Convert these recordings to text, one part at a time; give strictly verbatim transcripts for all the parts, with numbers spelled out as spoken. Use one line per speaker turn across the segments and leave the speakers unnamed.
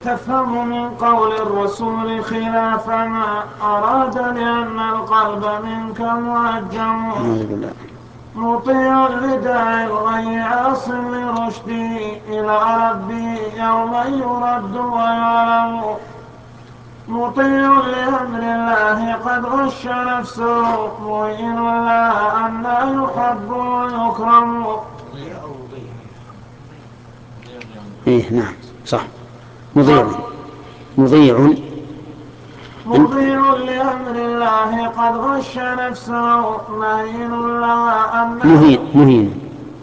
تفهم من قول الرسول خلاف ما أراد لأن القلب منك موجه مطيع لداعي الغي عاص لرشدي إلى ربي يوما يرد ويعلم مطيع لأمر الله قد غش نفسه مؤمن الله أن لا يحب ويكرم.
إيه نعم صح. مضيع مضيع
مطيع لأمر الله قد غش نفسه مهين الله أن
مهين مهين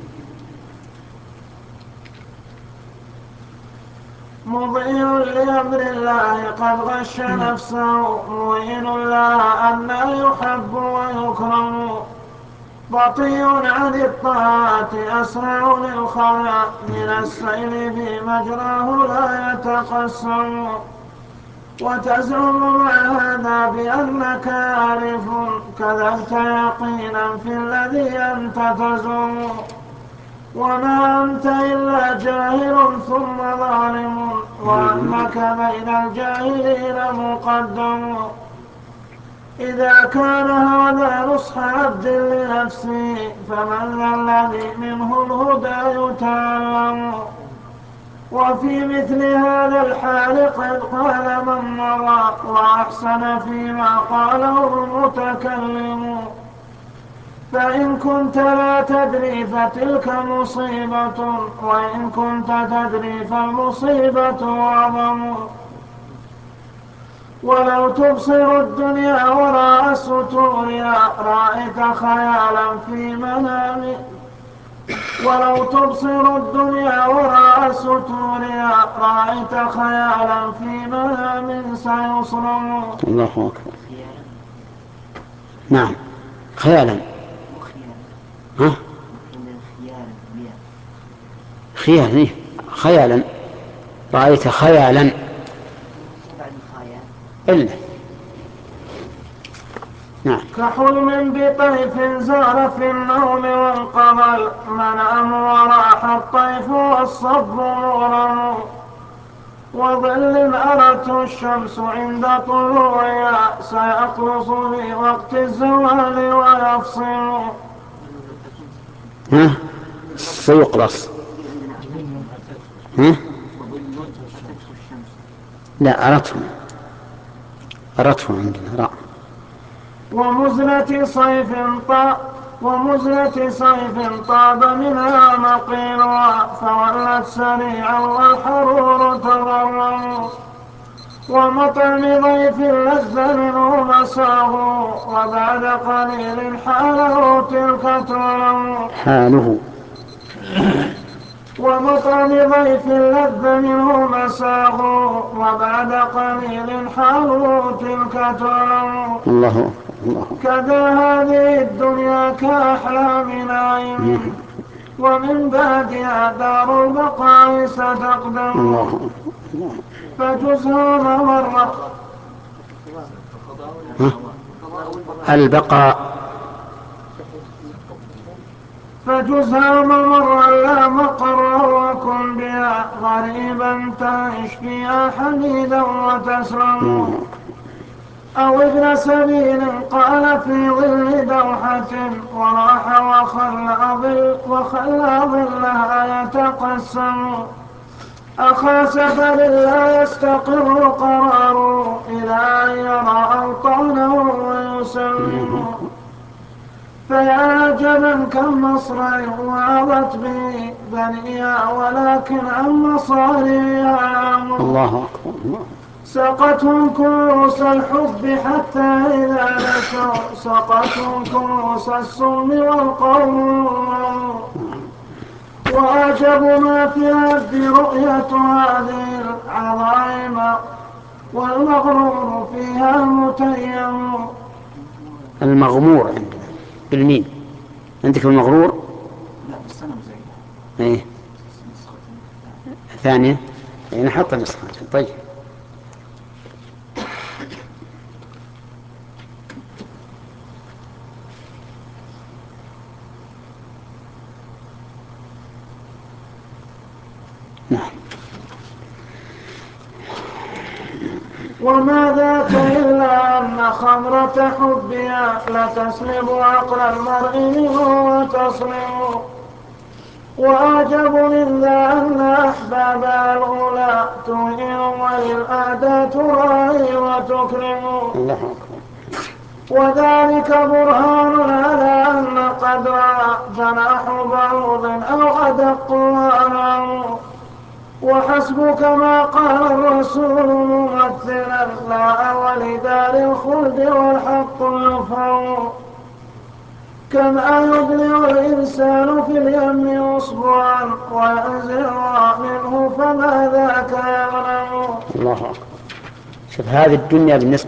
مطيع لأمر الله قد غش نفسه مهين الله أن يحب ويكرم بطيء عن الطاعات أسرع للخير من السيل في مجراه لا يتقسم وتزعم مع هذا بأنك عارف كذبت يقينا في الذي أنت تزعم وما أنت إلا جاهل ثم ظالم وأنك بين الجاهلين مقدم. إذا كان هذا نصح عبد لنفسه فمن الذي منه الهدى يتعلم. وفي مثل هذا الحال قد قال من مضى وأحسن فيما قاله المتكلم فإن كنت لا تدري فتلك مصيبة وإن كنت تدري فالمصيبة أعظم. ولو تبصر الدنيا وراء ستورها رأيت خيالا في منام ولو تبصر الدنيا وراء ستورها رأيت خيالا في منام سيصرم.
الله أكبر. نعم خيالا. ها؟ خيالا خيالا رأيت خيالا إلا نعم.
كحلم بطيف زار في النوم وانقضى المنام وراح الطيف والصب مغرم وظل أرته الشمس عند طلوعها سيقلص في وقت الزوال ويفصل.
ها سيقلص. ها لا أردته أردته عندنا رأى
ومزلة صيف طاب ومزلة صيف طاب منها مقيلها فولت سريعا والحرور تضرم ومطعم ضيف لذ منه مساه وبعد قليل حاله تلك تعلم.
حاله
ومطعم ضيف لذ منه مساه وبعد قليل حاله تلك تعلم.
الله الله.
كذا هذه الدنيا كأحلام نعيم ومن بعدها دار البقاء ستقدم
الله الله.
فجزها ممر
البقاء
فجزها ممر لا مقر وكن بها غريبا تعيش فيها حميدا وتسلم. أو ابن سبيل قال في ظل دوحة وراح وخلى ظل وخلى ظلها يتقسم أخا سفر لا يستقر قراره إلى أن يرى أوطانه ويسلم. فيا عجبا كم مصرع وعظت به بنيها ولكن عن مصاريها عمر.
الله أكبر.
سقتهم كؤوس الحب حتى إذا نشوا سقتهم كؤوس السم والقوم. وأعجب ما في العبد رؤية هذه العظائم والمغرور فيها متيم.
المغمور عندنا بالميم. عندك المغرور
لا بس أنا مزيد
ايه ثانية يعني حط نسخة. طيب نعم
وما ذاك إلا أن خمرة حبها لتسلب عقل المرء منه وتصلم. وأعجب من ذا أن أحبابها الأولى تهين وللأعداء تراعي وتكرم.
الله أكبر.
وذلك برهان على أن قدرها جناح بعوض أو أدق وأنعم. وحسبك ما قال الرسول ممثلا لا ولدار الخلد والحق يفهم. كما يبلغ الإنسان في اليم أصبعا وينزع منه فما ذاك يغنم.
الله أكبر. شوف هذه الدنيا بالنسبة